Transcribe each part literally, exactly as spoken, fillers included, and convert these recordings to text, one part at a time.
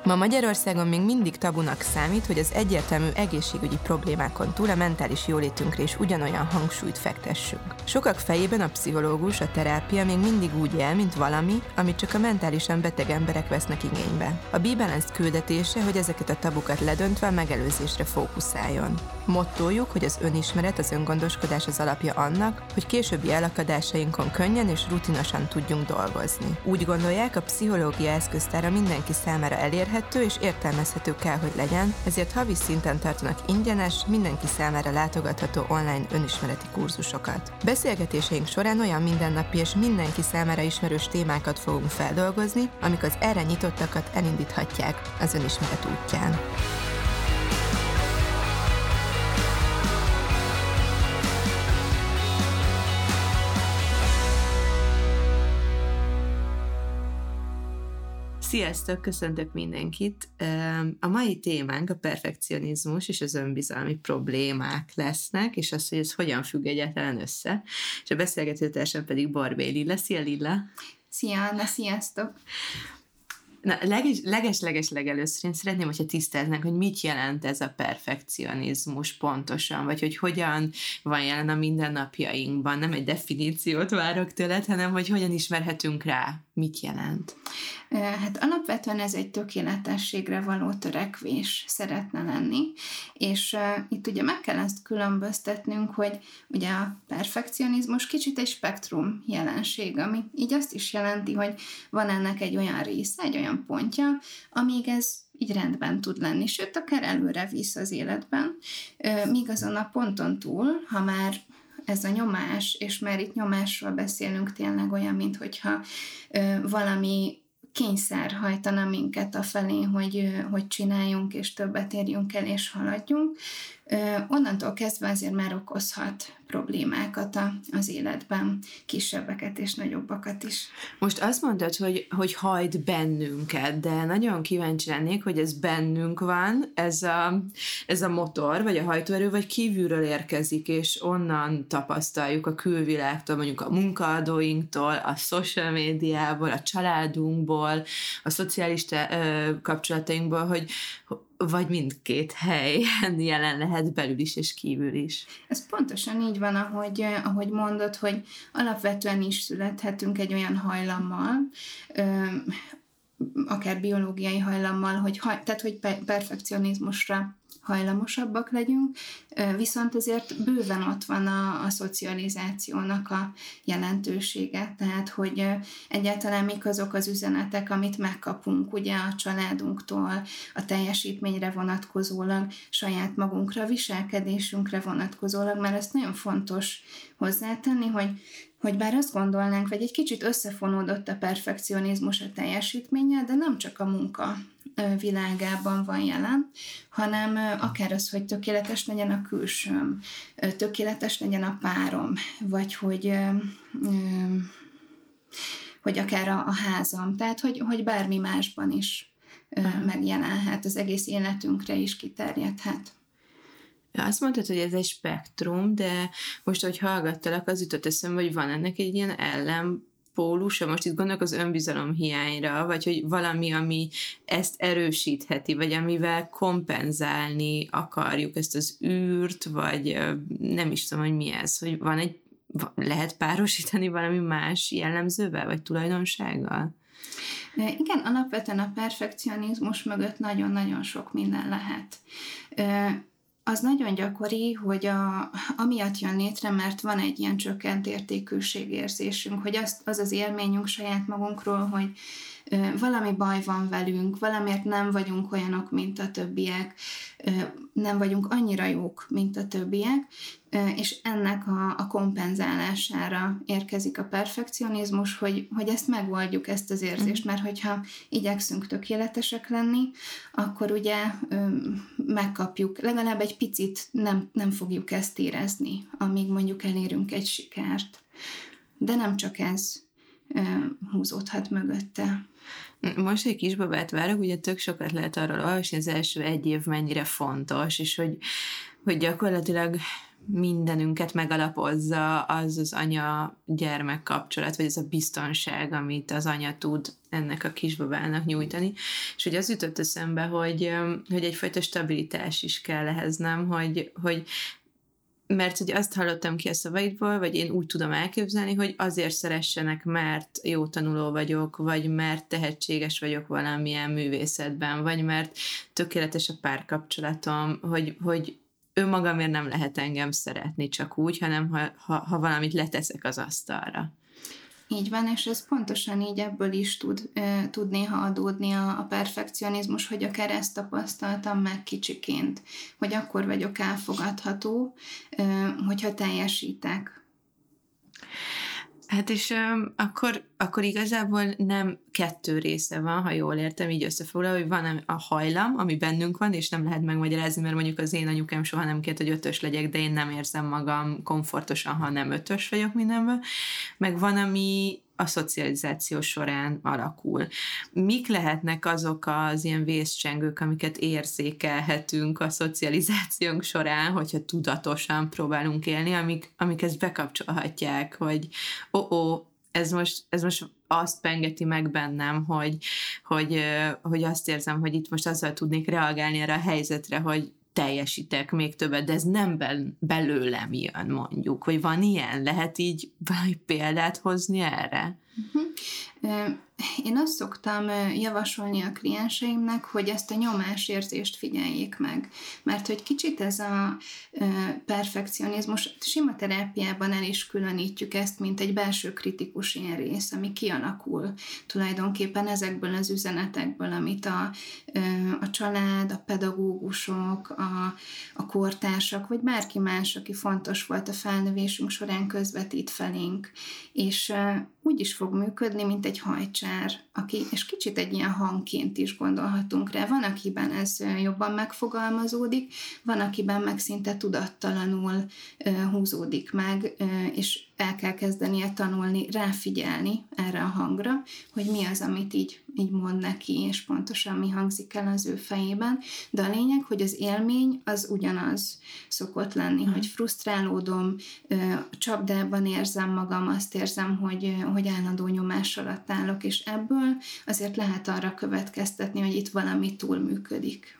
Ma Magyarországon még mindig tabunak számít, hogy az egyértelmű egészségügyi problémákon túl a mentális jólétünkre is ugyanolyan hangsúlyt fektessünk. Sokak fejében a pszichológus, a terápia még mindig úgy él, mint valami, amit csak a mentálisan beteg emberek vesznek igénybe. A B-Balance küldetése, hogy ezeket a tabukat ledöntve a megelőzésre fókuszáljon. Mottójuk, hogy az önismeret, az öngondoskodás az alapja annak, hogy későbbi elakadásainkon könnyen és rutinosan tudjunk dolgozni. Úgy gondolják, a pszichológia eszköztára mindenki számára elérhető és értelmezhető kell, hogy legyen, ezért havi szinten tartanak ingyenes, mindenki számára látogatható online önismereti kurzusokat. Beszélgetéseink során olyan mindennapi és mindenki számára ismerős témákat fogunk feldolgozni, amik az erre nyitottakat elindíthatják az önismeret útján. Sziasztok, köszöntök mindenkit! A mai témánk a perfekcionizmus és az önbizalmi problémák lesznek, és az, hogy ez hogyan függ egyáltalán össze. És a beszélgetőtársam pedig Barbé Lilla. Szia, Lilla! Szia, Anna, sziasztok! Na, leges, leges-leges legelőször én szeretném, hogyha tisztáznánk, hogy mit jelent ez a perfekcionizmus pontosan, vagy hogy hogyan van jelen a mindennapjainkban. Nem egy definíciót várok tőled, hanem hogy hogyan ismerhetünk rá, mit jelent. Hát alapvetően ez egy tökéletességre való törekvés szeretne lenni, és uh, itt ugye meg kell ezt különböztetnünk, hogy ugye a perfekcionizmus kicsit egy spektrum jelenség, ami így azt is jelenti, hogy van ennek egy olyan része, egy olyan pontja, amíg ez így rendben tud lenni, sőt, akár előre visz az életben, uh, míg azon a ponton túl, ha már ez a nyomás, és már itt nyomásról beszélünk tényleg olyan, mint hogyha uh, valami kényszer hajtana minket afelé, hogy, hogy csináljunk, és többet érjünk el, és haladjunk. Onnantól kezdve azért már okozhat problémákat az életben, kisebbeket és nagyobbakat is. Most azt mondtad, hogy, hogy hajt bennünket, de nagyon kíváncsi lennék, hogy ez bennünk van, ez a, ez a motor, vagy a hajtóerő, vagy kívülről érkezik, és onnan tapasztaljuk a külvilágtól, mondjuk a munkaadóinktól, a social médiából, a családunkból, a szociális te, ö, kapcsolatainkból, hogy vagy mindkét helyen jelen lehet belül is és kívül is. Ez pontosan így van, ahogy, ahogy mondod, hogy alapvetően is születhetünk egy olyan hajlammal, ö, akár biológiai hajlammal, hogy, tehát hogy perfekcionizmusra hajlamosabbak legyünk, viszont azért bőven ott van a, a szocializációnak a jelentősége, tehát hogy egyáltalán mik azok az üzenetek, amit megkapunk ugye a családunktól, a teljesítményre vonatkozólag, saját magunkra, viselkedésünkre vonatkozólag, mert ezt nagyon fontos hozzátenni, hogy hogy bár azt gondolnánk, vagy egy kicsit összefonódott a perfekcionizmus a teljesítménnyel, de nem csak a munka világában van jelen, hanem akár az, hogy tökéletes legyen a külsőm, tökéletes legyen a párom, vagy hogy, hogy akár a, a házam, tehát hogy, hogy bármi másban is megjelenhet, az egész életünkre is kiterjedhet. Azt mondtad, hogy ez egy spektrum, de most, hogy hallgattalak, az jutott eszembe, hogy van ennek egy ilyen ellenpólusa. Most itt gondolok az önbizalom hiányra, vagy hogy valami, ami ezt erősítheti, vagy amivel kompenzálni akarjuk ezt az űrt, vagy nem is tudom, hogy mi ez, hogy van egy, lehet párosítani valami más jellemzővel, vagy tulajdonsággal? Igen, alapvetően a perfekcionizmus mögött nagyon-nagyon sok minden lehet. Az nagyon gyakori, hogy a, amiatt jön létre, mert van egy ilyen csökkent értékűségérzésünk, hogy az, az az élményünk saját magunkról, hogy ö, valami baj van velünk, valamiért nem vagyunk olyanok, mint a többiek, ö, nem vagyunk annyira jók, mint a többiek, ö, és ennek a, a kompenzálására érkezik a perfekcionizmus, hogy, hogy ezt megoldjuk, ezt az érzést, mert hogyha igyekszünk tökéletesek lenni, akkor ugye ö, megkapjuk, legalább egy picit nem, nem fogjuk ezt érezni, amíg mondjuk elérünk egy sikert. De nem csak ez ö, húzódhat mögötte. Most egy kisbabát várok, ugye tök sokat lehet arról olvasni, az első egy év mennyire fontos, és hogy, hogy gyakorlatilag mindenünket megalapozza az az anya-gyermek kapcsolat, vagy ez a biztonság, amit az anya tud ennek a kisbabának nyújtani. És hogy az jutott eszembe, hogy, hogy egyfajta stabilitás is kell ehhez, nem? Hogy, hogy mert hogy azt hallottam ki a szavaidból, vagy én úgy tudom elképzelni, hogy azért szeressenek, mert jó tanuló vagyok, vagy mert tehetséges vagyok valamilyen művészetben, vagy mert tökéletes a párkapcsolatom, hogy, hogy önmagamért nem lehet engem szeretni csak úgy, hanem ha, ha, ha valamit leteszek az asztalra. Így van, és ez pontosan így ebből is tud, e, tud néha adódni a, a perfekcionizmus, hogy akár ezt tapasztaltam meg kicsiként, hogy akkor vagyok elfogadható, e, hogyha teljesítek. Hát és um, akkor, akkor igazából nem kettő része van, ha jól értem, így összefoglalva, hogy van a hajlam, ami bennünk van, és nem lehet megmagyarázni, mert mondjuk az én anyukám soha nem kért, hogy ötös legyek, de én nem érzem magam komfortosan, ha nem ötös vagyok mindenből. Meg van, ami a szocializáció során alakul. Mik lehetnek azok az ilyen vészcsengők, amiket érzékelhetünk a szocializációnk során, hogyha tudatosan próbálunk élni, amik, amik ezt bekapcsolhatják, hogy ó-ó, ez most, ez most azt pengeti meg bennem, hogy, hogy, hogy azt érzem, hogy itt most azzal tudnék reagálni erre a helyzetre, hogy teljesítek még többet, de ez nem belőlem jön, mondjuk, hogy van ilyen, lehet így valami példát hozni erre? Uh-huh. Én azt szoktam javasolni a klienseimnek, hogy ezt a nyomásérzést figyeljék meg, mert hogy kicsit ez a perfekcionizmus, sima terápiában el is különítjük ezt, mint egy belső kritikus ilyen rész, ami kialakul tulajdonképpen ezekből az üzenetekből, amit a, a család, a pedagógusok, a, a kortársak, vagy bárki más, aki fontos volt a felnövésünk során, közvetít felénk. És úgy is fog működni, mint egy hajcsár, aki, és kicsit egy ilyen hangként is gondolhatunk rá. Van, akiben ez jobban megfogalmazódik, van, akiben meg szinte tudattalanul húzódik meg, és el kell kezdenie tanulni, ráfigyelni erre a hangra, hogy mi az, amit így, így mond neki, és pontosan mi hangzik el az ő fejében. De a lényeg, hogy az élmény az ugyanaz szokott lenni, hmm. hogy frusztrálódom, csapdában érzem magam, azt érzem, hogy, hogy állandó nyomás alatt állok, és ebből azért lehet arra következtetni, hogy itt valami túlműködik.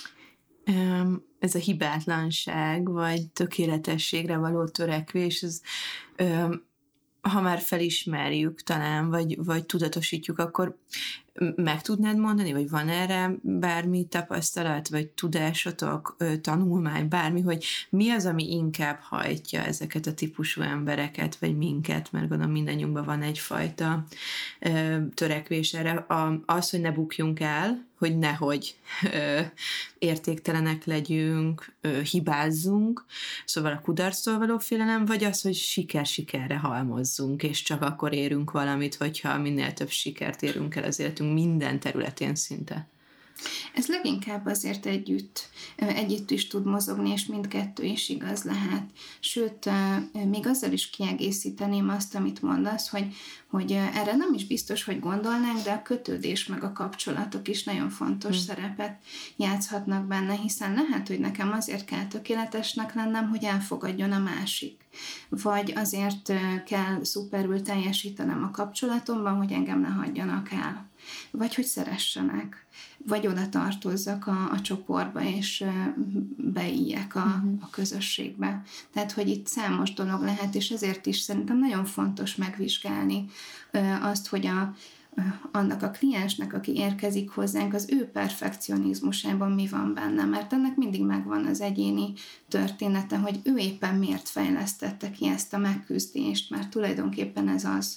Um, ez a hibátlanság, vagy tökéletességre való törekvés, ez, um, ha már felismerjük talán, vagy, vagy tudatosítjuk, akkor meg tudnád mondani, vagy van erre bármi tapasztalat, vagy tudásotok, tanulmány, bármi, hogy mi az, ami inkább hajtja ezeket a típusú embereket, vagy minket, mert gondolom mindannyiunkban van egyfajta ö, törekvés erre. A, az, hogy ne bukjunk el, hogy nehogy ö, értéktelenek legyünk, ö, hibázzunk, szóval a kudarctól való félelem, vagy az, hogy siker-sikerre halmozzunk, és csak akkor érünk valamit, hogyha minél több sikert érünk el az életünk minden területén szinte. Ez leginkább azért együtt, együtt is tud mozogni, és mindkettő is igaz lehet. Sőt, még azzal is kiegészíteném azt, amit mondasz, hogy, hogy erre nem is biztos, hogy gondolnánk, de a kötődés meg a kapcsolatok is nagyon fontos hmm. szerepet játszhatnak benne, hiszen lehet, hogy nekem azért kell tökéletesnek lennem, hogy elfogadjon a másik. Vagy azért kell szuperül teljesítenem a kapcsolatomban, hogy engem ne hagyjanak el. Vagy hogy szeressenek, vagy oda tartozzak a, a csoportba, és beíjek a, uh-huh. a közösségbe. Tehát, hogy itt számos dolog lehet, és ezért is szerintem nagyon fontos megvizsgálni azt, hogy a, annak a kliensnek, aki érkezik hozzánk, az ő perfekcionizmusában mi van benne, mert ennek mindig megvan az egyéni története, hogy ő éppen miért fejlesztette ki ezt a megküzdést, mert tulajdonképpen ez az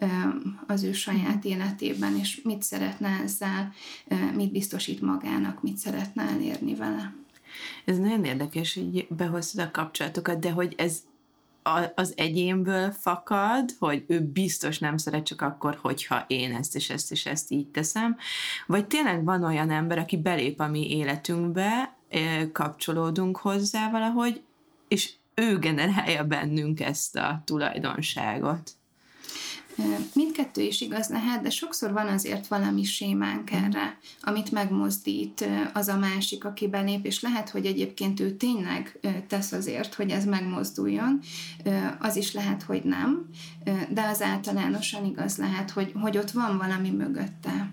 az ő saját életében, és mit szeretne ezzel, mit biztosít magának, mit szeretne elérni vele. Ez nagyon érdekes, hogy behoztad a kapcsolatokat, de hogy ez az egyénből fakad, hogy ő biztos nem szeret csak akkor, hogyha én ezt és ezt és ezt így teszem, vagy tényleg van olyan ember, aki belép a mi életünkbe, kapcsolódunk hozzá valahogy, és ő generálja bennünk ezt a tulajdonságot. Mindkettő is igaz lehet, de sokszor van azért valami sémánk erre, amit megmozdít az a másik, aki belép, és lehet, hogy egyébként ő tényleg tesz azért, hogy ez megmozduljon, az is lehet, hogy nem, de az általánosan igaz lehet, hogy, hogy ott van valami mögötte.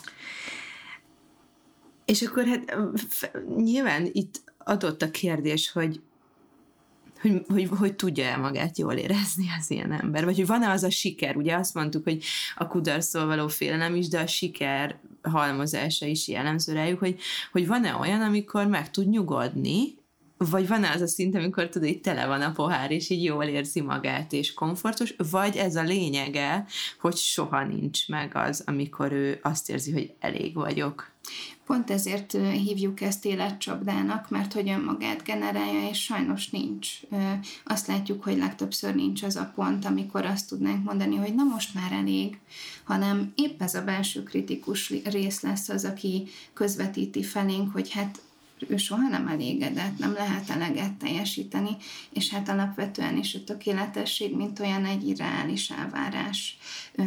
És akkor hát nyilván itt adott a kérdés, hogy Hogy, hogy, hogy tudja-e magát jól érezni az ilyen ember, vagy hogy van-e az a siker, ugye azt mondtuk, hogy a kudarctól való félelem is, de a siker halmozása is jellemző rájuk, hogy, hogy van-e olyan, amikor meg tud nyugodni, vagy van-e az a szint, amikor tudod, hogy tele van a pohár, és így jól érzi magát, és komfortos, vagy ez a lényege, hogy soha nincs meg az, amikor ő azt érzi, hogy elég vagyok. Pont ezért hívjuk ezt életcsapdának, mert hogy önmagát generálja, és sajnos nincs. Azt látjuk, hogy legtöbbször nincs az a pont, amikor azt tudnánk mondani, hogy na most már elég, hanem épp ez a belső kritikus rész lesz az, aki közvetíti felénk, hogy hát ő soha nem elégedett, nem lehet eleget teljesíteni, és hát alapvetően is a tökéletesség, mint olyan egy irreális elvárás.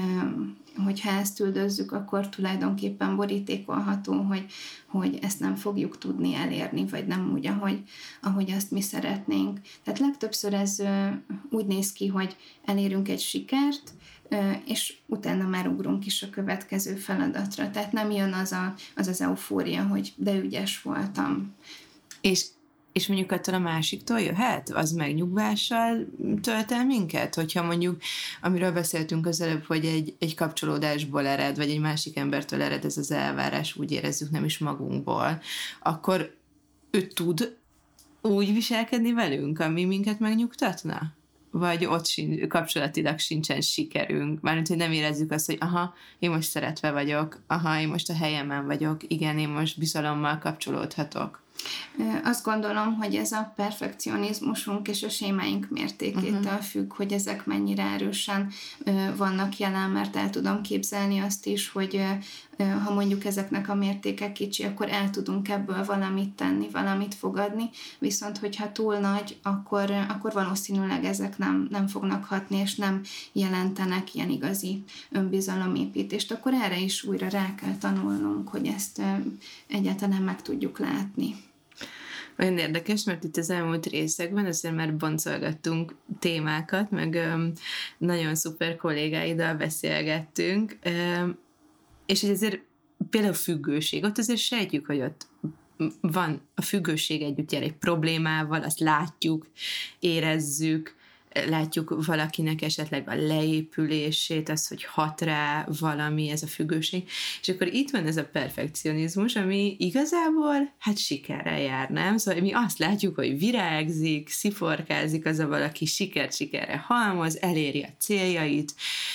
Hogyha ezt üldözzük, akkor tulajdonképpen borítékolható, hogy, hogy ezt nem fogjuk tudni elérni, vagy nem úgy, ahogy, ahogy azt mi szeretnénk. Tehát legtöbbször ez úgy néz ki, hogy elérünk egy sikert, és utána már ugrunk is a következő feladatra. Tehát nem jön az a, az, az eufória, hogy de ügyes voltam. És, és mondjuk attól a másiktól jöhet? Az megnyugvással tölt el minket? Hogyha mondjuk, amiről beszéltünk az előbb, hogy egy, egy kapcsolódásból ered, vagy egy másik embertől ered ez az elvárás, úgy érezzük, nem is magunkból, akkor ő tud úgy viselkedni velünk, ami minket megnyugtatna? Vagy ott sin, kapcsolatilag sincsen sikerünk. Mármint, hogy nem érezzük azt, hogy aha, én most szeretve vagyok, aha, én most a helyemen vagyok, igen, én most bizalommal kapcsolódhatok. Azt gondolom, hogy ez a perfekcionizmusunk és a sémáink mértékétől uh-huh. függ, hogy ezek mennyire erősen vannak jelen, mert el tudom képzelni azt is, hogy ha mondjuk ezeknek a mértéke kicsi, akkor el tudunk ebből valamit tenni, valamit fogadni, viszont hogyha túl nagy, akkor, akkor valószínűleg ezek nem, nem fognak hatni, és nem jelentenek ilyen igazi önbizalomépítést. Akkor erre is újra rá kell tanulnunk, hogy ezt egyáltalán meg tudjuk látni. Olyan érdekes, mert itt az elmúlt részekben azért már boncolgattunk témákat, meg öm, nagyon szuper kollégáiddal beszélgettünk, öm, és hogy azért például függőség, ott azért sejtjük, hogy ott van a függőség együtt jár egy problémával, azt látjuk, érezzük, látjuk valakinek esetleg a leépülését, az, hogy hat rá valami, ez a függőség, és akkor itt van ez a perfekcionizmus, ami igazából hát sikerrel jár, nem? Szóval mi azt látjuk, hogy virágzik, sziforkázik az a valaki, sikert sikerre halmoz, eléri a céljait,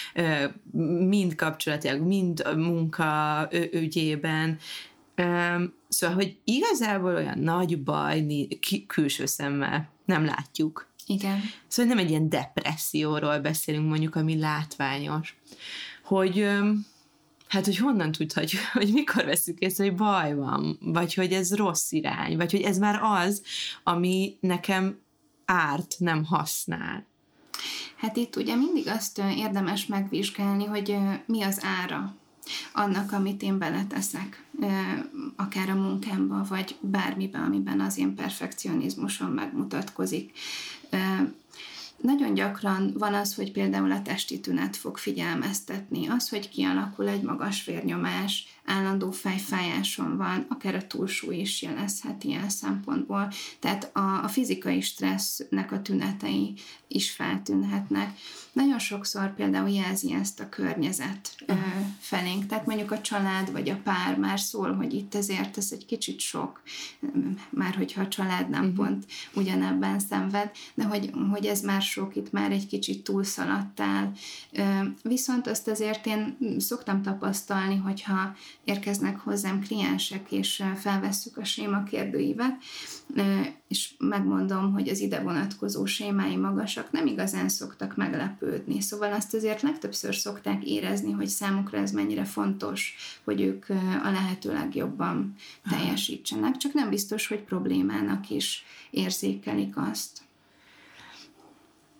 mind kapcsolatilag, mind a munka ügyében, szóval, hogy igazából olyan nagy baj külső szemmel nem látjuk. Igen. Szóval nem egy ilyen depresszióról beszélünk, mondjuk, ami látványos. Hogy, hát, hogy honnan tudhatjuk, hogy mikor veszük észre, hogy baj van, vagy hogy ez rossz irány, vagy hogy ez már az, ami nekem árt, nem használ. Hát itt ugye mindig azt érdemes megvizsgálni, hogy mi az ára annak, amit én beleteszek, akár a munkámba, vagy bármiben, amiben az én perfekcionizmusom megmutatkozik. Nagyon gyakran van az, hogy például a testi tünet fog figyelmeztetni. Az, hogy kialakul egy magas vérnyomás, állandó fejfájásom van, akár a túlsúly is jelezhet ilyen szempontból. Tehát a, a fizikai stressznek a tünetei is feltűnhetnek. Nagyon sokszor például jelzi ezt a környezet uh. felénk. Tehát mondjuk a család vagy a pár már szól, hogy itt ezért ez egy kicsit sok, már hogyha a család nem uh-huh. pont ugyanebben szenved, de hogy, hogy ez már sok, itt már egy kicsit túlszaladtál. Viszont azt azért én szoktam tapasztalni, hogyha érkeznek hozzám kliensek, és felvesszük a séma kérdőívet, és megmondom, hogy az ide vonatkozó sémái magasak, nem igazán szoktak meglepődni. Szóval azt azért legtöbbször szokták érezni, hogy számukra ez mennyire fontos, hogy ők a lehető legjobban teljesítsenek, csak nem biztos, hogy problémának is érzékelik azt.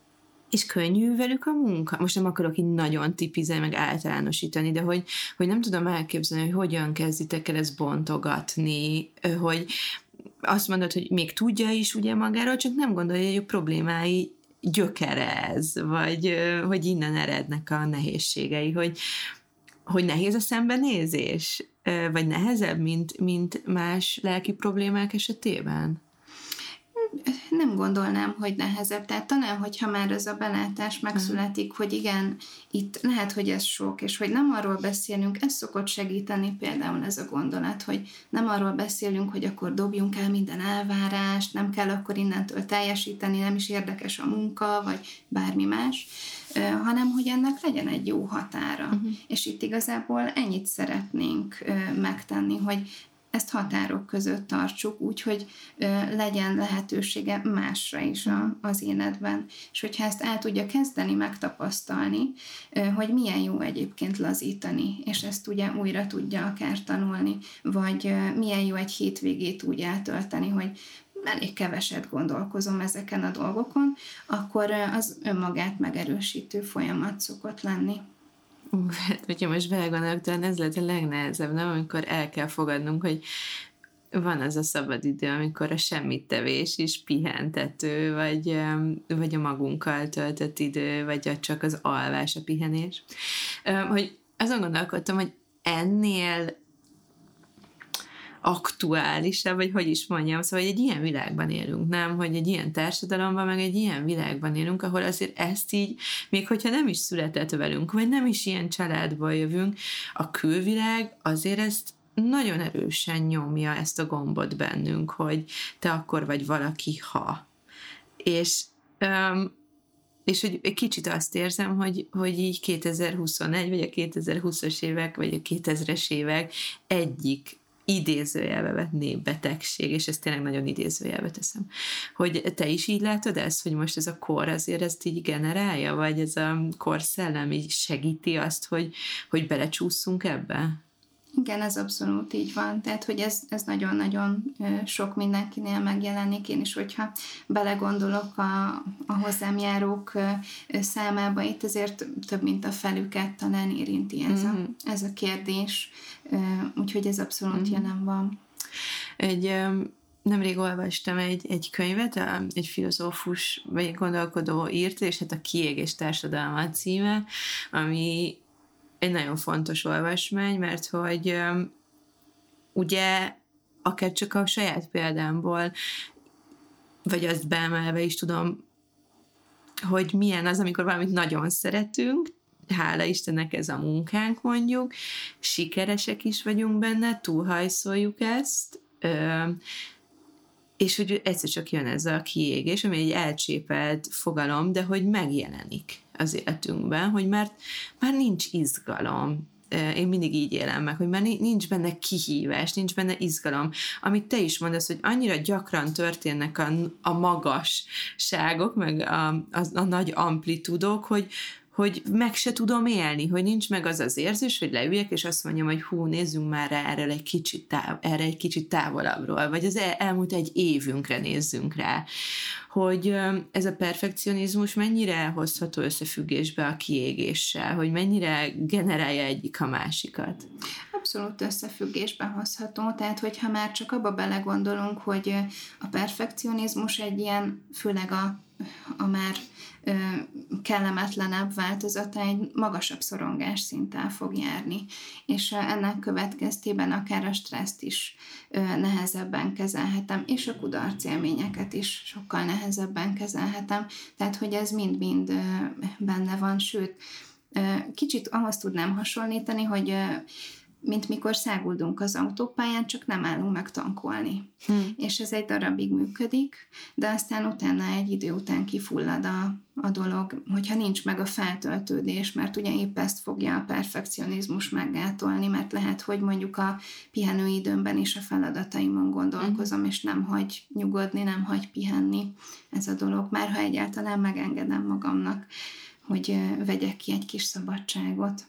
És könnyű velük a munka? Most nem akarok így nagyon tipizálni, meg általánosítani, de hogy, hogy nem tudom elképzelni, hogy hogyan kezditek el ezt bontogatni, hogy azt mondod, hogy még tudja is ugye magáról, csak nem gondolja, hogy a problémái gyökere ez, vagy hogy innen erednek a nehézségei, hogy, hogy nehéz a szembenézés, vagy nehezebb, mint, mint más lelki problémák esetében? Nem gondolnám, hogy nehezebb. Tehát talán, hogyha már ez a belátás megszületik, hogy igen, itt lehet, hogy ez sok, és hogy nem arról beszélünk, ez szokott segíteni például ez a gondolat, hogy nem arról beszélünk, hogy akkor dobjunk el minden elvárást, nem kell akkor innentől teljesíteni, nem is érdekes a munka, vagy bármi más, hanem hogy ennek legyen egy jó határa. Uh-huh. És itt igazából ennyit szeretnénk megtenni, hogy ezt határok között tartsuk, úgyhogy ö, legyen lehetősége másra is a, az életben. És hogyha ezt el tudja kezdeni megtapasztalni, ö, hogy milyen jó egyébként lazítani, és ezt ugye újra tudja akár tanulni, vagy ö, milyen jó egy hétvégét úgy eltölteni, hogy elég keveset gondolkozom ezeken a dolgokon, akkor ö, az önmagát megerősítő folyamat szokott lenni. Uh, hát, hogyha most belegondolok, talán ez lehet a legnehezebb, nem? Amikor el kell fogadnunk, hogy van az a szabad idő, amikor a semmittevés is pihentető, vagy, vagy a magunkkal töltött idő, vagy a csak az alvás, a pihenés. Hogy azon gondolkodtam, hogy ennél aktuálisabb, vagy hogy is mondjam, szóval egy ilyen világban élünk, nem? Hogy egy ilyen társadalomban, meg egy ilyen világban élünk, ahol azért ezt így, még hogyha nem is született velünk, vagy nem is ilyen családból jövünk, a külvilág azért ezt nagyon erősen nyomja ezt a gombot bennünk, hogy te akkor vagy valaki, ha. És, um, és hogy egy kicsit azt érzem, hogy, hogy így kétezer-huszonegy, vagy a kétezer-húszas évek, vagy a kétezres évek egyik idézőjelbe vett népbetegség, és ezt tényleg nagyon idézőjelbe teszem. Hogy te is így látod ezt, hogy most ez a kor azért ezt így generálja, vagy ez a korszellem így segíti azt, hogy, hogy belecsúszunk ebbe? Igen, ez abszolút így van. Tehát, hogy ez, ez nagyon-nagyon sok mindenkinél megjelenik. Én is, hogyha belegondolok a, a hozzám járók számába, itt azért több, mint a felüket talán érinti ez, mm-hmm. a, ez a kérdés. Úgyhogy ez abszolút mm-hmm. jelen van. Egy... Nemrég olvastam egy, egy könyvet, egy filozófus vagy gondolkodó írta, és hát a Kiégés társadalma címe, ami egy nagyon fontos olvasmány, mert hogy um, ugye akár csak a saját példámból, vagy azt beemelve is tudom, hogy milyen az, amikor valamit nagyon szeretünk, hála Istennek ez a munkánk mondjuk, sikeresek is vagyunk benne, túlhajszoljuk ezt, um, és hogy egyszer csak jön ez a kiégés, ami egy elcsépelt fogalom, de hogy megjelenik az életünkben, hogy már, már nincs izgalom. Én mindig így élem meg, hogy már nincs benne kihívás, nincs benne izgalom. Amit te is mondasz, hogy annyira gyakran történnek a, a magasságok, meg a, a, a nagy amplitudók, hogy hogy meg se tudom élni, hogy nincs meg az az érzés, hogy leüljek, és azt mondjam, hogy hú, nézzünk már rá erre egy kicsit, táv, erre egy kicsit távolabbról, vagy az el, elmúlt egy évünkre nézzünk rá, hogy ez a perfekcionizmus mennyire hozható összefüggésbe a kiégéssel, hogy mennyire generálja egyik a másikat. Abszolút összefüggésben hozható, tehát hogyha már csak abba belegondolunk, hogy a perfekcionizmus egy ilyen, főleg a, a már ö, kellemetlenebb változata egy magasabb szorongás szinttel fog járni, és ennek következtében akár a stresszt is ö, nehezebben kezelhetem, és a kudarcélményeket is sokkal nehezebben kezelhetem, tehát hogy ez mind-mind ö, benne van, sőt, ö, kicsit ahhoz tudnám hasonlítani, hogy ö, mint mikor száguldunk az autópályán, csak nem állunk meg tankolni. Hmm. És ez egy darabig működik, de aztán utána egy idő után kifullad a, a dolog, hogyha nincs meg a feltöltődés, mert ugye épp ezt fogja a perfekcionizmus meggátolni, mert lehet, hogy mondjuk a pihenőidőmben is a feladataimon gondolkozom, hmm. és nem hagy nyugodni, nem hagy pihenni ez a dolog, már ha egyáltalán megengedem magamnak, hogy vegyek ki egy kis szabadságot.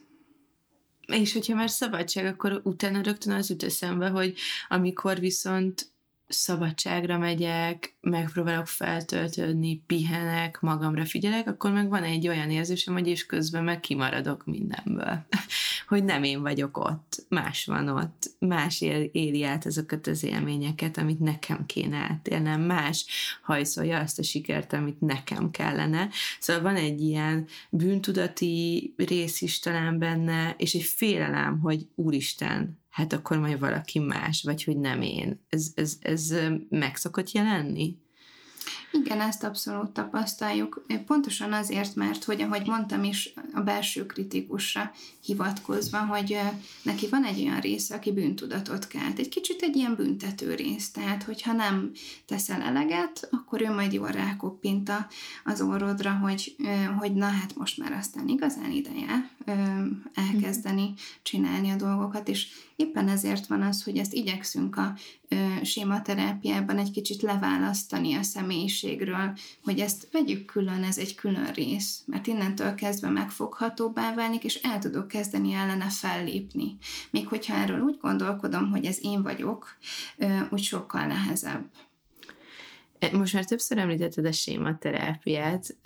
És hogyha már szabadság, akkor utána rögtön az jut eszembe, hogy amikor viszont szabadságra megyek, megpróbálok feltöltődni, pihenek, magamra figyelek, akkor meg van egy olyan érzésem, hogy és közben meg kimaradok mindenből. Hogy nem én vagyok ott, más van ott, más él, éli át azokat az élményeket, amit nekem kéne átélnem, más hajszolja azt a sikert, amit nekem kellene. Szóval van egy ilyen bűntudati rész is talán benne, és egy félelem, hogy úristen, hát akkor majd valaki más, vagy hogy nem én. Ez, ez, ez meg szokott jelenni? Igen, ezt abszolút tapasztaljuk. Pontosan azért, mert, hogy ahogy mondtam is, a belső kritikusra hivatkozva, hogy neki van egy olyan része, aki bűntudatot kelt. Egy kicsit egy ilyen büntető rész. Tehát, hogyha nem teszel eleget, akkor ő majd jól rákoppint az orrodra, hogy, hogy na hát most már aztán igazán ideje elkezdeni csinálni a dolgokat, és éppen ezért van az, hogy ezt igyekszünk a sématerápiában egy kicsit leválasztani a személyiségről, hogy ezt vegyük külön, ez egy külön rész, mert innentől kezdve megfoghatóbbá válik, és el tudok kezdeni ellene fellépni. Még hogyha erről úgy gondolkodom, hogy ez én vagyok, úgy sokkal nehezebb. Most már többször említetted a sématerápiát,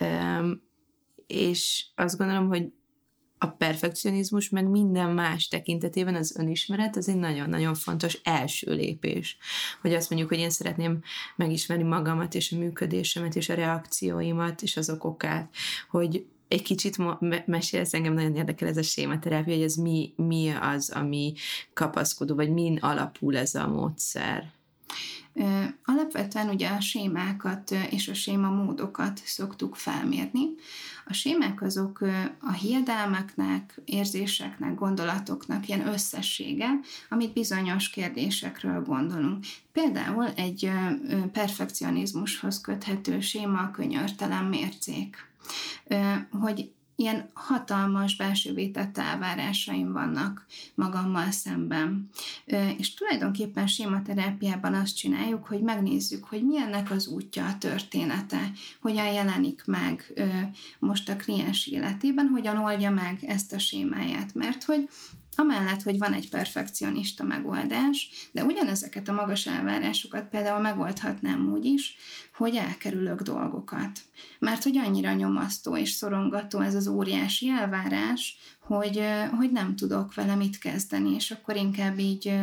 és azt gondolom, hogy a perfekcionizmus meg minden más tekintetében az önismeret, ez egy nagyon-nagyon fontos első lépés. Hogy azt mondjuk, hogy én szeretném megismerni magamat, és a működésemet, és a reakcióimat, és az okokát, hogy egy kicsit mo- mesélsz, engem nagyon érdekel ez a sématerápia, hogy ez mi, mi az, ami kapaszkodó, vagy min alapul ez a módszer? Alapvetően ugye a sémákat és a sémamódokat szoktuk felmérni. A sémák azok a hiedelmeknek, érzéseknek, gondolatoknak ilyen összessége, amit bizonyos kérdésekről gondolunk. Például egy perfekcionizmushoz köthető séma a könyörtelen mércék. Hogy ilyen hatalmas belső vétett elvárásaim vannak magammal szemben. És tulajdonképpen sématerápiában azt csináljuk, hogy megnézzük, hogy mi ennek az útja, a története, hogyan jelenik meg most a kliens életében, hogyan oldja meg ezt a sémáját, mert hogy amellett, hogy van egy perfekcionista megoldás, de ugyanezeket a magas elvárásokat például megoldhatnám úgy is, hogy elkerülök dolgokat. Mert hogy annyira nyomasztó és szorongató ez az óriási elvárás, hogy, hogy nem tudok vele mit kezdeni, és akkor inkább így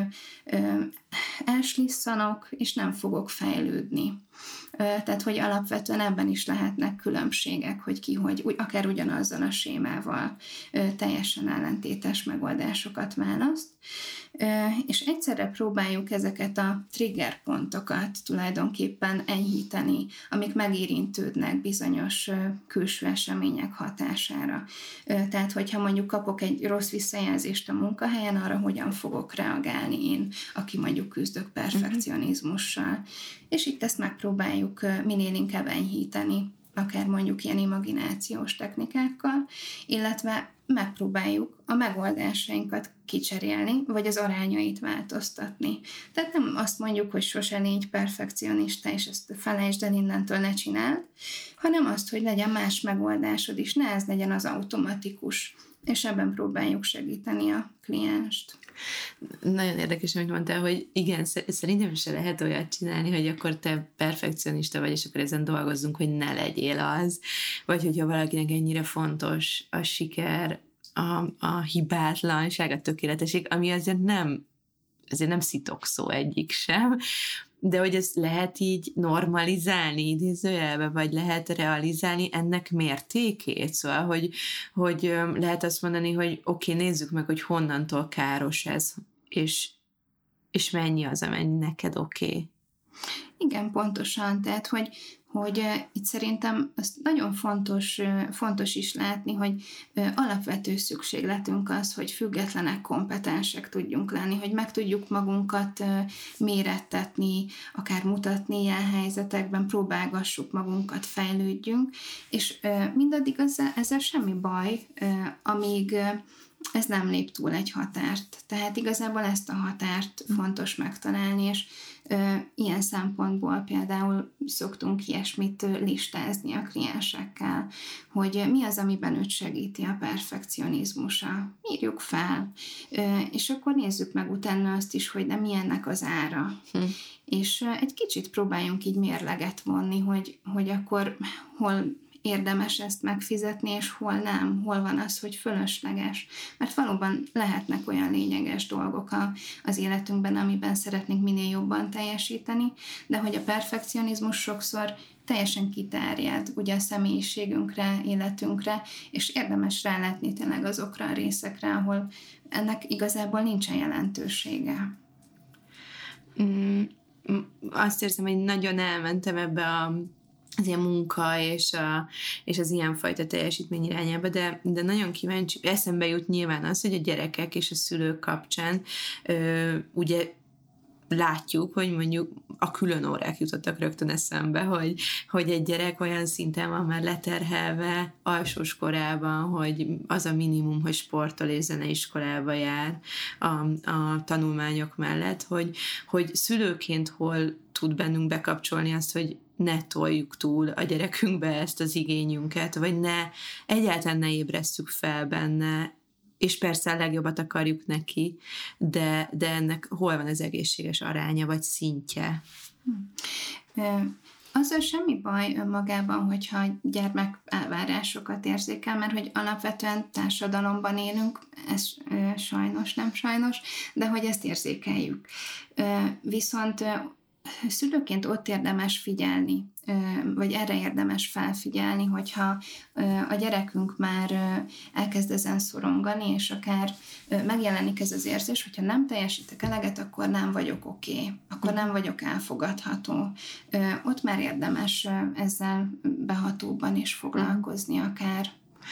elslisszanok, és nem fogok fejlődni. Tehát, hogy alapvetően ebben is lehetnek különbségek, hogy ki, hogy úgy, akár ugyanazzal a sémával teljesen ellentétes megoldásokat választ. És egyszerre próbáljuk ezeket a trigger pontokat tulajdonképpen enyhíteni, amik megérintődnek bizonyos külső események hatására. Tehát, hogyha mondjuk kapok egy rossz visszajelzést a munkahelyen, arra hogyan fogok reagálni én, aki mondjuk küzdök perfekcionizmussal. És itt ezt megpróbáljuk minél inkább enyhíteni, akár mondjuk ilyen imaginációs technikákkal, illetve megpróbáljuk a megoldásainkat kicserélni, vagy az arányait változtatni. Tehát nem azt mondjuk, hogy sose légy perfekcionista, és ezt felejtsd el, innentől ne csináld, hanem azt, hogy legyen más megoldásod is, ne ez legyen az automatikus, és ebben próbáljuk segíteni a klienst. Nagyon érdekes, amit mondtál, hogy igen, szerintem se lehet olyat csinálni, hogy akkor te perfekcionista vagy, és akkor ezen dolgozzunk, hogy ne legyél az, vagy hogyha valakinek ennyire fontos a siker, a, a hibátlanság, a tökéletesség, ami azért nem, azért nem szitokszó egyik sem, de hogy ezt lehet így normalizálni idézőjelbe, vagy lehet realizálni ennek mértékét, szóval, hogy, hogy lehet azt mondani, hogy oké, okay, nézzük meg, hogy honnantól káros ez, és, és mennyi az, amennyi neked oké. Okay. Igen, pontosan, tehát, hogy hogy uh, itt szerintem az nagyon fontos, uh, fontos is látni, hogy uh, alapvető szükségletünk az, hogy függetlenek, kompetensek tudjunk lenni, hogy meg tudjuk magunkat uh, mérettetni, akár mutatni ilyen helyzetekben, próbálgassuk magunkat, fejlődjünk, és uh, mindaddig ezzel, ezzel semmi baj, uh, amíg uh, ez nem lép túl egy határt. Tehát igazából ezt a határt fontos megtalálni, és ö, ilyen szempontból például szoktunk ilyesmit listázni a kliensekkel, hogy mi az, amiben őt segíti a perfekcionizmusa. Írjuk fel, ö, és akkor nézzük meg utána azt is, hogy de mi ennek az ára. Hm. És ö, egy kicsit próbáljunk így mérleget vonni, hogy, hogy akkor hol érdemes ezt megfizetni, és hol nem, hol van az, hogy fölösleges. Mert valóban lehetnek olyan lényeges dolgok a, az életünkben, amiben szeretnénk minél jobban teljesíteni, de hogy a perfekcionizmus sokszor teljesen kiterjed ugye a személyiségünkre, életünkre, és érdemes rálátni tényleg azokra a részekre, ahol ennek igazából nincsen jelentősége. Mm, azt érzem, hogy nagyon elmentem ebbe a az ilyen munka és, a, és az ilyenfajta teljesítmény irányába, de, de nagyon kíváncsi, eszembe jut nyilván az, hogy a gyerekek és a szülők kapcsán ö, ugye látjuk, hogy mondjuk a külön órák jutottak rögtön eszembe, hogy, hogy egy gyerek olyan szinten van már leterhelve alsós korában, hogy az a minimum, hogy sportol és zeneiskolába jár a, a tanulmányok mellett, hogy, hogy szülőként hol tud bennünk bekapcsolni azt, hogy ne toljuk túl a gyerekünkbe ezt az igényünket, vagy ne, egyáltalán ne ébresszük fel benne, és persze a legjobbat akarjuk neki, de, de ennek hol van az egészséges aránya, vagy szintje? Azzal semmi baj önmagában, hogyha gyermek elvárásokat érzékel, mert hogy alapvetően társadalomban élünk, ez sajnos, nem sajnos, de hogy ezt érzékeljük. Viszont szülőként ott érdemes figyelni, vagy erre érdemes felfigyelni, hogyha a gyerekünk már elkezd ezen szorongani, és akár megjelenik ez az érzés, hogyha nem teljesítek eleget, akkor nem vagyok oké, okay, akkor nem vagyok elfogadható. Ott már érdemes ezzel behatóban is foglalkozni akár.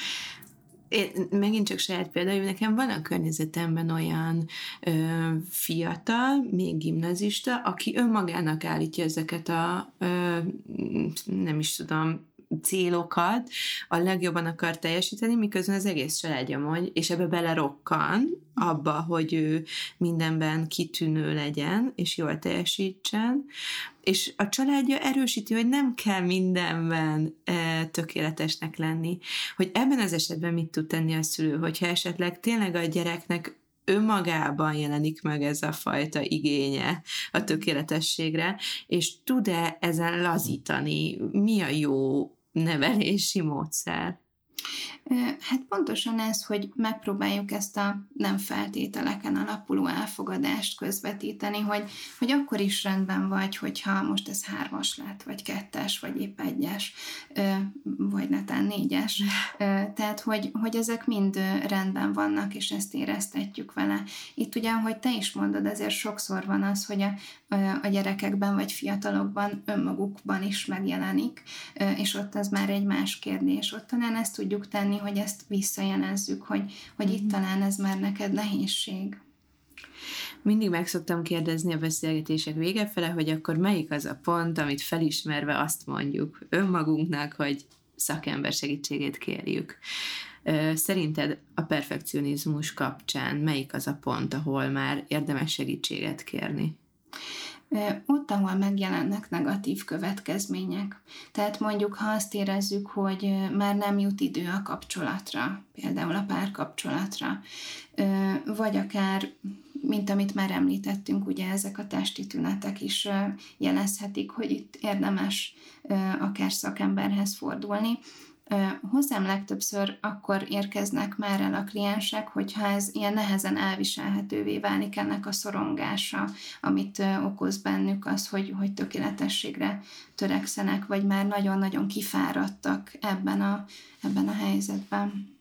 Én, megint csak saját például, nekem van a környezetemben olyan ö, fiatal, még gimnazista, aki önmagának állítja ezeket a ö, nem is tudom, célokat, a legjobban akar teljesíteni, miközben az egész családja mondja, és ebbe belerokkan abba, hogy ő mindenben kitűnő legyen, és jól teljesítsen, és a családja erősíti, hogy nem kell mindenben e, tökéletesnek lenni. Hogy ebben az esetben mit tud tenni a szülő, hogyha esetleg tényleg a gyereknek önmagában jelenik meg ez a fajta igénye a tökéletességre, és tud-e ezen lazítani? Mi a jó nevelési módszer? Hát pontosan ez, hogy megpróbáljuk ezt a nem feltételeken alapuló elfogadást közvetíteni, hogy, hogy akkor is rendben vagy, hogyha most ez hármas lett, vagy kettes, vagy épp egyes, vagy netán négyes. Tehát, hogy, hogy ezek mind rendben vannak, és ezt éreztetjük vele. Itt ugye, ahogy te is mondod, azért sokszor van az, hogy a, a gyerekekben vagy fiatalokban önmagukban is megjelenik, és ott az már egy más kérdés. Ott talán ezt tudjuk tenni, hogy ezt visszajelezzük, hogy, hogy itt talán ez már neked nehézség. Mindig meg szoktam kérdezni a beszélgetések vége fele, hogy akkor melyik az a pont, amit felismerve azt mondjuk önmagunknak, hogy szakember segítségét kérjük. Szerinted a perfekcionizmus kapcsán melyik az a pont, ahol már érdemes segítséget kérni? Ott, ahol megjelennek negatív következmények. Tehát mondjuk, ha azt érezzük, hogy már nem jut idő a kapcsolatra, például a párkapcsolatra, vagy akár, mint amit már említettünk, ugye ezek a testi tünetek is jelezhetik, hogy itt érdemes akár szakemberhez fordulni. Hozzám legtöbbször akkor érkeznek már el a kliensek, hogyha ez ilyen nehezen elviselhetővé válik ennek a szorongása, amit okoz bennük az, hogy, hogy tökéletességre törekszenek, vagy már nagyon-nagyon kifáradtak ebben a, ebben a helyzetben.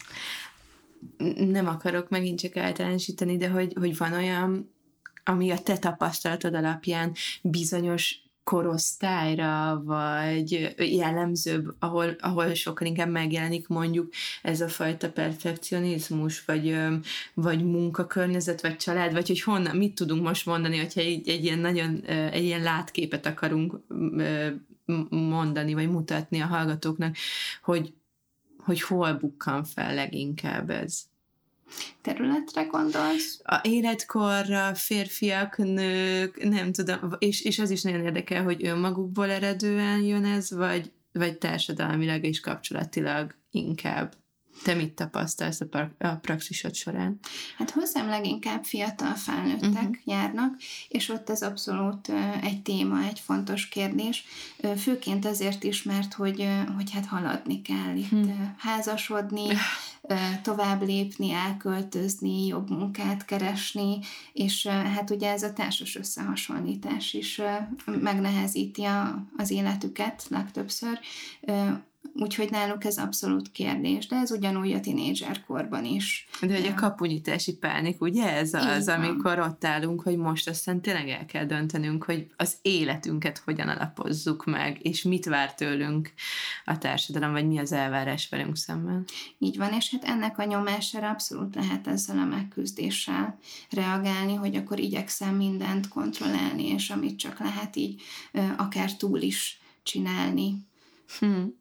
Nem akarok megint csak általánosítani, de hogy, hogy van olyan, ami a te tapasztalatod alapján bizonyos korosztályra, vagy jellemzőbb, ahol, ahol sokkal inkább megjelenik mondjuk ez a fajta perfekcionizmus, vagy, vagy munkakörnyezet, vagy család, vagy hogy honnan, mit tudunk most mondani, hogyha egy, egy ilyen nagyon, egy ilyen látképet akarunk mondani, vagy mutatni a hallgatóknak, hogy, hogy hol bukkan fel leginkább ez. területre gondolsz? A életkorra, férfiak, nők, nem tudom, és, és az is nagyon érdekel, hogy önmagukból eredően jön ez, vagy, vagy társadalmilag és kapcsolatilag inkább. Te mit tapasztalsz a, par- a praxisod során? Hát hozzám leginkább fiatal felnőttek uh-huh. járnak, és ott ez abszolút uh, egy téma, egy fontos kérdés. Uh, főként azért is, mert hogy, uh, hogy hát haladni kell itt, uh, házasodni, uh, tovább lépni, elköltözni, jobb munkát keresni, és uh, hát ugye ez a társas összehasonlítás is uh, megnehezíti a, az életüket legtöbbször. Uh, Úgyhogy náluk ez abszolút kérdés, de ez ugyanúgy a tinédzserkorban is. De hogy a kapunyitási pánik, ugye ez az, van. Amikor ott állunk, hogy most aztán tényleg el kell döntenünk, hogy az életünket hogyan alapozzuk meg, és mit vár tőlünk a társadalom, vagy mi az elvárás velünk szemben. Így van, és hát ennek a nyomására abszolút lehet ezzel a megküzdéssel reagálni, hogy akkor igyekszem mindent kontrollálni, és amit csak lehet így akár túl is csinálni. Hmm.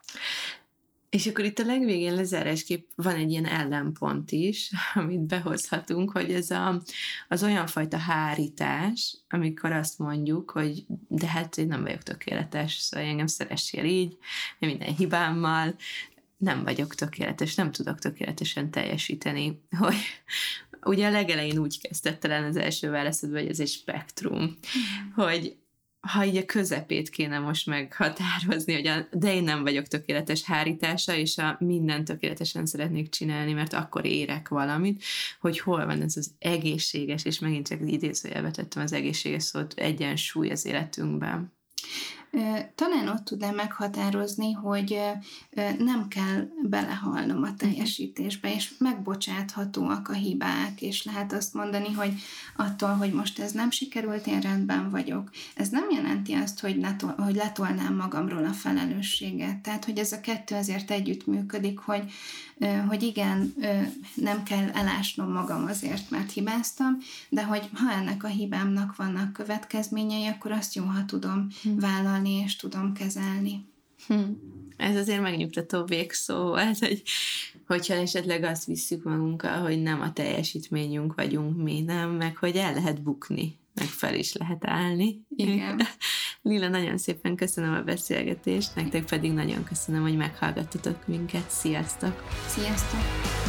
És akkor itt a legvégén lezárásképp van egy ilyen ellenpont is, amit behozhatunk, hogy ez a, az olyan fajta hárítás, amikor azt mondjuk, hogy de hát én nem vagyok tökéletes, szóval engem szeressél így, minden hibámmal, nem vagyok tökéletes, nem tudok tökéletesen teljesíteni, hogy ugye a legelején úgy kezdett talán az első válaszodban, hogy ez egy spektrum, mm. hogy ha így a közepét kéne most meghatározni, hogy a, de én nem vagyok tökéletes hárítása, és a mindent tökéletesen szeretnék csinálni, mert akkor érek valamit, hogy hol van ez az egészséges, és megint csak idézőjelbe tettem az egészséges szót, egyensúly az életünkben. Talán ott tudnám meghatározni, hogy nem kell belehalnom a teljesítésbe, és megbocsáthatóak a hibák, és lehet azt mondani, hogy attól, hogy most ez nem sikerült, én rendben vagyok. Ez nem jelenti azt, hogy, letol, hogy letolnám magamról a felelősséget. Tehát, hogy ez a kettő azért együtt működik, hogy, hogy igen, nem kell elásnom magam azért, mert hibáztam, de hogy ha ennek a hibámnak vannak következményei, akkor azt jó, ha tudom vállalni, és tudom kezelni. Hm. Ez azért megnyugtató végszó volt, hogy, hogyha esetleg azt visszük magunkkal, hogy nem a teljesítményünk vagyunk mi, nem, meg hogy el lehet bukni, meg fel is lehet állni. Igen. Lila, nagyon szépen köszönöm a beszélgetést, nektek pedig nagyon köszönöm, hogy meghallgattatok minket. Sziasztok! Sziasztok!